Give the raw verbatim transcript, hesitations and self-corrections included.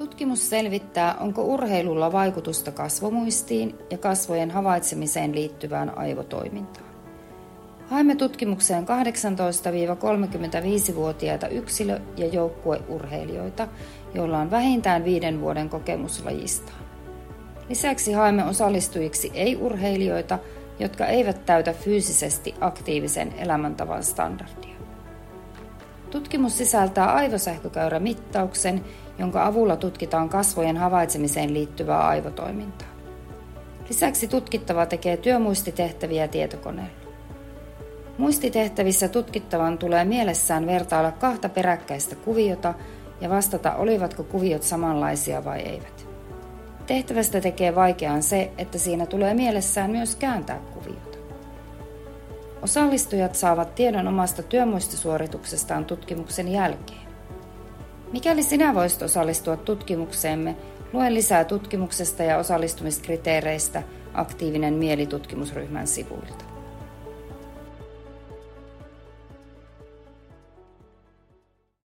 Tutkimus selvittää, onko urheilulla vaikutusta kasvomuistiin ja kasvojen havaitsemiseen liittyvään aivotoimintaan. Haemme tutkimukseen kahdeksantoista–kolmekymmentäviisi-vuotiaita yksilö- ja joukkueurheilijoita, joilla on vähintään viiden vuoden kokemus lajistaan. Lisäksi haemme osallistujiksi ei-urheilijoita, jotka eivät täytä fyysisesti aktiivisen elämäntavan standardia. Tutkimus sisältää aivosähkökäyrämittauksen, jonka avulla tutkitaan kasvojen havaitsemiseen liittyvää aivotoimintaa. Lisäksi tutkittava tekee työmuistitehtäviä tietokoneella. Muistitehtävissä tutkittavan tulee mielessään vertailla kahta peräkkäistä kuviota ja vastata, olivatko kuviot samanlaisia vai eivät. Tehtävästä tekee vaikeaan se, että siinä tulee mielessään myös kääntää kuviota. Osallistujat saavat tiedon omasta työmuistisuorituksestaan tutkimuksen jälkeen. Mikäli sinä voisit osallistua tutkimukseemme, lue lisää tutkimuksesta ja osallistumiskriteereistä Aktiivinen mieli -tutkimusryhmän sivuilta.